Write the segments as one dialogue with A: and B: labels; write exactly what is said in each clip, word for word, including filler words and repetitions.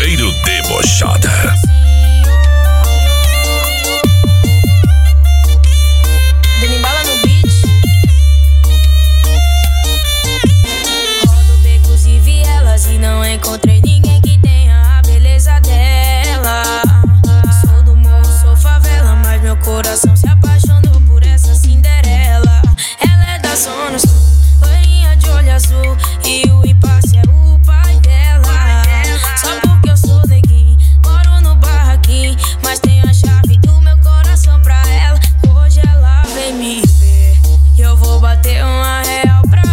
A: Chaveiro Debochada.
B: Dando embala no beat. Rodo becos e vielas e não encontrei ninguém que tenha a beleza dela. Sou do morro, sou favela, mas meu coração se apaixonou por essa Cinderela. Ela é da zona sul, loirinha de olho azul, e o impasse é o pai dela. Só porque eu sou neguinho, moro no barraquinho, mas tenho a chave do meu coração pra ela. Hoje ela vem me ver e eu vou bater uma real pra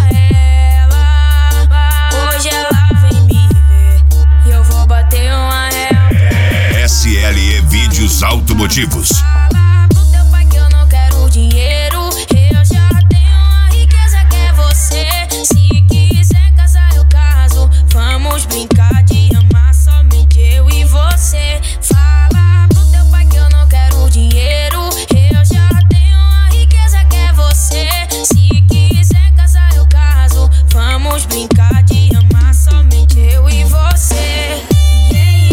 B: ela. Hoje ela vem me ver e eu vou bater uma real pra ela.
A: S L E Vídeos Automotivos.
B: Fala pro teu pai que eu não quero dinheiro, eu já tenho a riqueza que é você. Se quiser casar eu caso, vamos brincar de amar somente eu e você. Fala pro teu pai que eu não quero dinheiro, eu já tenho a riqueza que é você. Se quiser casar eu caso, vamos brincar de amar somente eu e você. Yeah,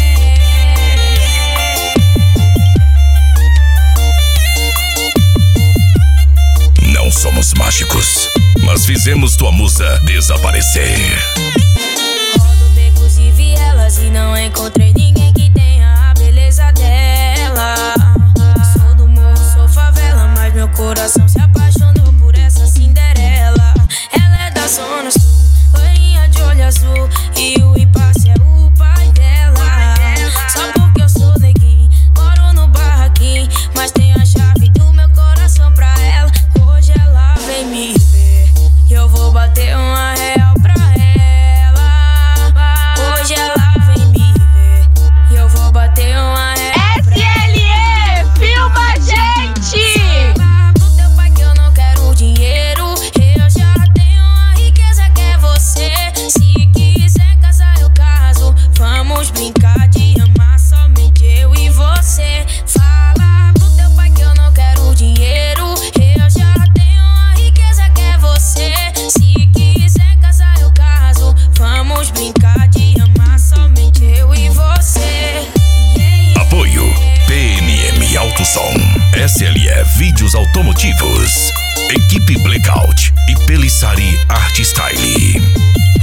B: yeah.
A: Não somos mágicos, mas fizemos tua musa desaparecer.
B: Rodo becos e vielas e não encontrei ninguém que tenha a beleza dela. Sou do morro, sou favela, mas meu coração se apaixonou por essa Cinderela. Ela é da zona sul, loirinha de olho azul, e o impasse é o pai dela. Só porque eu sou neguinho, moro no barraquinho, mas tenho a chave do meu coração pra ela. Hoje ela vem me ver e eu vou bater uma real pra ela. Hoje ela vem me ver e eu vou bater uma real pra ela.
C: S L E, filma a gente!
B: Fala pro teu pai que eu não quero dinheiro, eu já tenho a riqueza que é você. Se quiser casar eu caso, vamos brincar de amar somente eu e você. Fala pro teu pai que eu não quero dinheiro, eu já tenho a riqueza que é você. Se quiser casar eu caso, vamos brincar de amar somente eu e você. Yeah,
A: Apoio P N M Alto Som, S L E Vídeos Automotivos, Equipe Blackout e Pelissari Art Style.